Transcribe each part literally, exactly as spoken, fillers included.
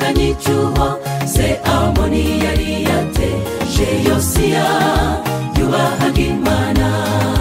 yirukanye icyuho se Amoni yari yateje Yosiya yubahaga Imana.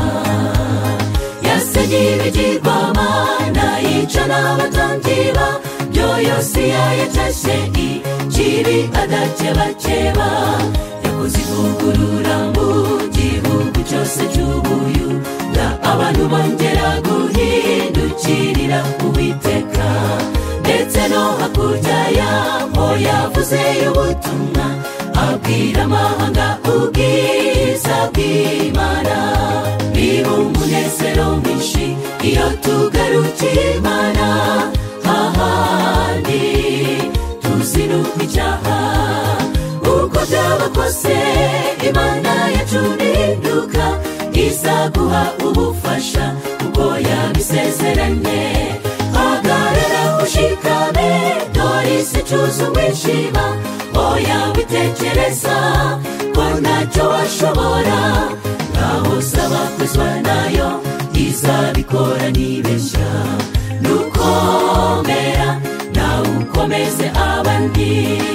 Yasenye ibigirwamana yica n'abatambyi babyo. Yosiya yatashye ikibi adakebakeba, yakoze ivugurura mu gihugu cyose cy'Ubuyuda. Abantu bongera guhindukirira Uwiteka, ndetse no hakurya yaho yavuze ubutumwa abwira amahanga ubwiza bw'Imana. Biba umunezero mwinshi iyo tugarukiye Imana, hahandi tuzinuka icyaha. Uko byaba kose Imana yacu ninduka, izaguha ubufasha uko yabisezeranye. Hagarara ushikame, dore isi icuza umwijima. Oya witekereza ko ntacyo washobora, ngaho saba kwezwa nayo izabikora nibeshya. Nukomera nawe ukomeze abandi.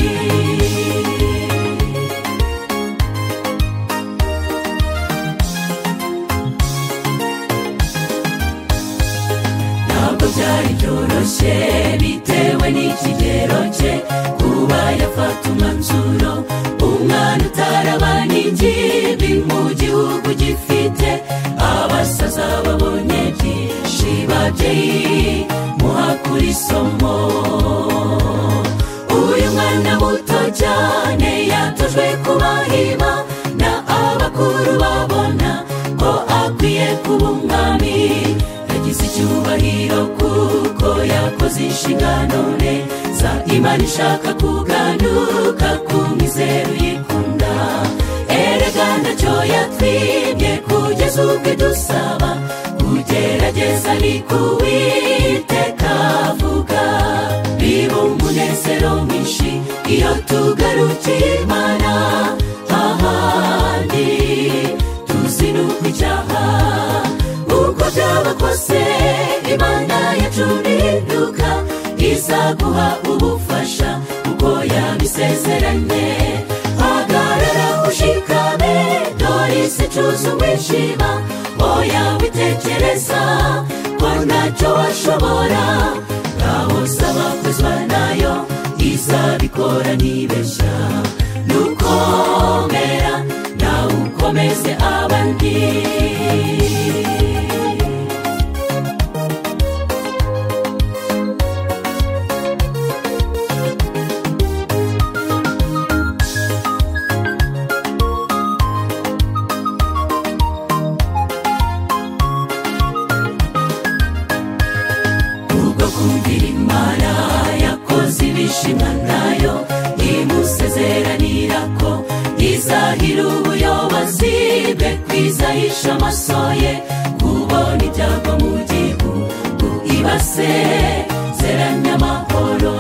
Ntabwo byari byoroshye bitewe n'ikigero cye kuba yafata umwanzuro. Umwana utarabana ingimbi mu gihugu gifite abasaza babonye byinshi, babyeyi muhakura isomo. Uyu mwana muto cyane yatojwe kubahima na abakuru babona ko akwiye kuba umwami. Yagize icyubahiro kuko yakoze inshingano neza. Imana ishaka kuganuka ku mwizero uyikunda. Erega ntacyo yatwibye kugeza ubwo idusaba kugerageza ariko Uwiteka avuga. Biba umunezero mwinshi iyo tugarukiye Imana, hahandi tuzinuka icyaha. Uko byaba kose Imana yacu ninduka, izaguha ubufasha uko yabisezeranye. Hagarara ushikame, dore isi icuza umwijima. Oya witekereza ko ntacyo washobora, ngaho saba kwezwa nayo izabikora nibeshya. Nukomera nawe ukomeze abandi. Kumvira Imana yakoze ibishimwa nayo, imusezeranira ko izahira ubuyobozi bwe, kwizahisha amaso ye kubona ibyago mu gihugu ibasezeranya amahoro.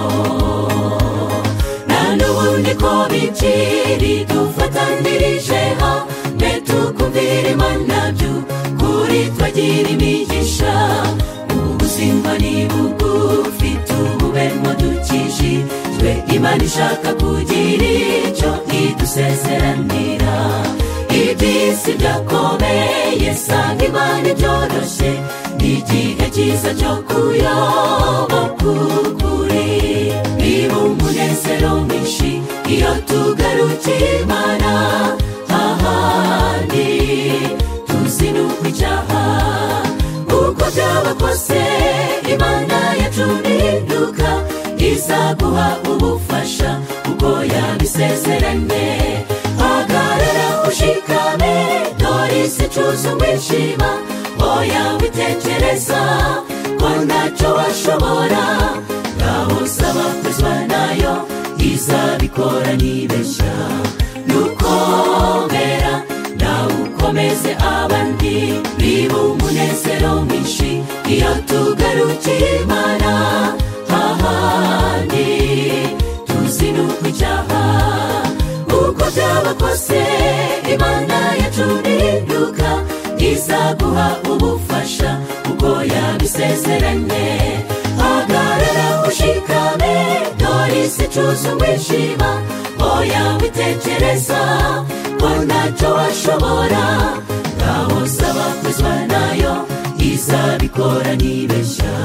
Na n'ubundi ko bikiri dufatanirije hamwe tukumvira Imana by'ukuri twagira imigisha. Ubuzima ni bugufi tububemo dukijijwe. Imana ishaka kugira icyo idusezeranira. Iby'isi byakomeye sanga Imana ibyoroshye, n'igihe cyiza cyo kuyoboka ukuri. Biba umunezero mwinshi iyo tugarukiye Imana, hahandi tuzinuka icyaha. Uko byaba kose Imana yacu ninduka, izaguha ubufasha uko yabisezeranye. Hagarara ushikame, dore isi icuza umwijima. Oya witekereza ko ntacyo washobora, ngaho saba kwezwa nayo izabikora nibeshya. Nukomera nawe ukomeze abandi. Biba umunezero mwinshi iyo tugarukiye Imana, hahandi tuzinuka icyaha. Uko byaba kose Imana yacu ninduka, izaguha ubufasha uko yabisezeranye. Hagarara ushikame, dore isi wicuza umwijima oya witekereza ko ntacyo washobora ngaho saba kwezwa nayo izabikora ntibeshya